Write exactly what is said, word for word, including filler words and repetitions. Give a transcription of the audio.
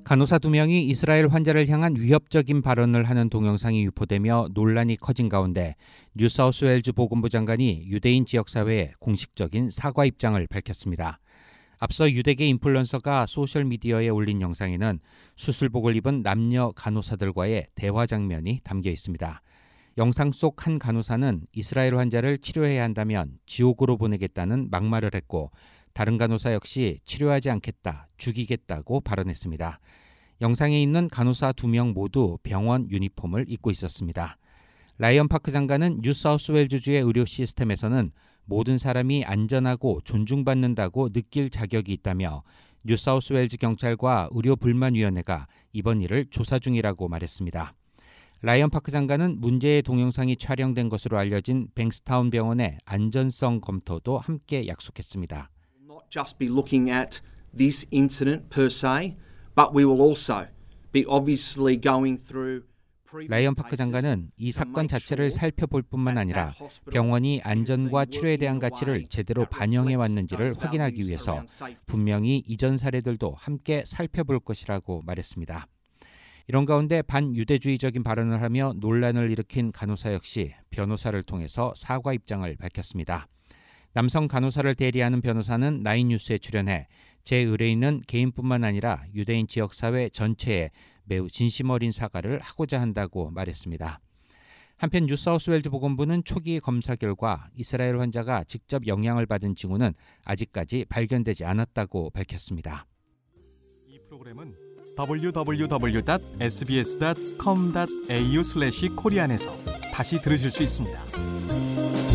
간호사 두 명이 이스라엘 환자를 향한 위협적인 발언을 하는 동영상이 유포되며 논란이 커진 가운데 뉴사우스웨일즈 보건부 장관이 유대인 지역사회에 공식적인 사과 입장을 밝혔습니다. 앞서 유대계 인플루언서가 소셜미디어에 올린 영상에는 수술복을 입은 남녀 간호사들과의 대화 장면이 담겨 있습니다. 영상 속 한 간호사는 이스라엘 환자를 치료해야 한다면 지옥으로 보내겠다는 막말을 했고 다른 간호사 역시 치료하지 않겠다, 죽이겠다고 발언했습니다. 영상에 있는 간호사 두 명 모두 병원 유니폼을 입고 있었습니다. 라이언 파크 장관은 뉴사우스웨일즈주의 의료 시스템에서는 모든 사람이 안전하고 존중받는다고 느낄 자격이 있다며 뉴사우스웨일즈 경찰과 의료불만위원회가 이번 일을 조사 중이라고 말했습니다. 라이언 파크 장관은 문제의 동영상이 촬영된 것으로 알려진 뱅스타운 병원의 안전성 검토도 함께 약속했습니다. Not just be looking at this incident per se, but we will also be obviously going through 라이언 파크 장관은 이 사건 자체를 살펴볼 뿐만 아니라 병원이 안전과 치료에 대한 가치를 제대로 반영해 왔는지를 확인하기 위해서 분명히 이전 사례들도 함께 살펴볼 것이라고 말했습니다. 이런 가운데 반유대주의적인 발언을 하며 논란을 일으킨 간호사 역시 변호사를 통해서 사과 입장을 밝혔습니다. 남성 간호사를 대리하는 변호사는 나인뉴스에 출연해 제 의뢰인은 개인뿐만 아니라 유대인 지역사회 전체에 매우 진심 어린 사과를 하고자 한다고 말했습니다. 한편 뉴사우스웨일즈 보건부는 초기 검사 결과 이스라엘 환자가 직접 영향을 받은 징후는 아직까지 발견되지 않았다고 밝혔습니다. 이 프로그램은 더블유 더블유 더블유 닷 에스비에스 닷 컴 닷 에이유 슬래시 코리안에서 다시 들으실 수 있습니다.